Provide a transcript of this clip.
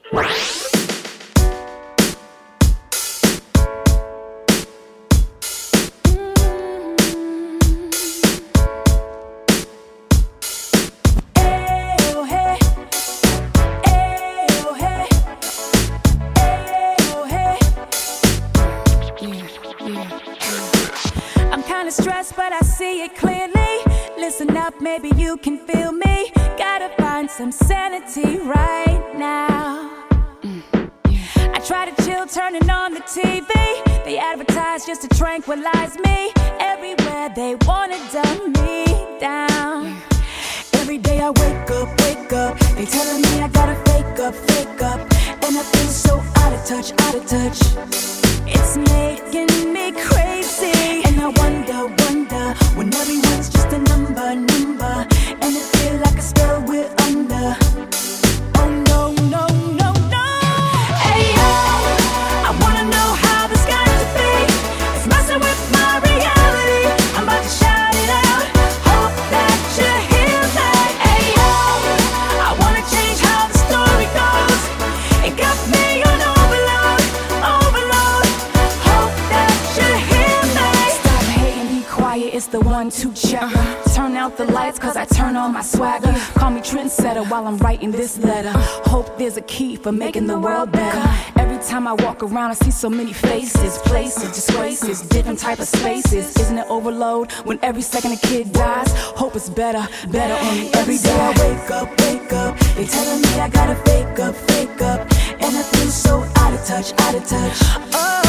I'm kinda stressed, but I see it clearly. Listen up, maybe you can feel me. Gotta find some sanity right now. I try to chill, turning on the TV. They advertise just to tranquilize me. Everywhere they wanna dumb me down. Every day I wake up, they telling me I gotta fake up. And I feel so out of touch. It's making me crazy. And I wonder, when everyone's just a number. And it feel like a spell we're under. Oh no. Hey yo, I wanna know how this got to be. It's messing with my reality. I'm about to shout it out. Hope that you hear me. Hey yo, I wanna change how the story goes. It got me on overload. Hope that you hear me. Stop hating, be quiet, it's the 1-2 check. Turn out the lights, cause I turn on my swagger. Call me trendsetter while I'm writing this letter. Hope there's a key for making the world better. Every time I walk around, I see so many faces, places, disgraces, different type of spaces. Isn't it overload when every second a kid dies? Hope it's better on me every day. I wake up, they telling me I gotta fake up. And I feel so out of touch. Oh.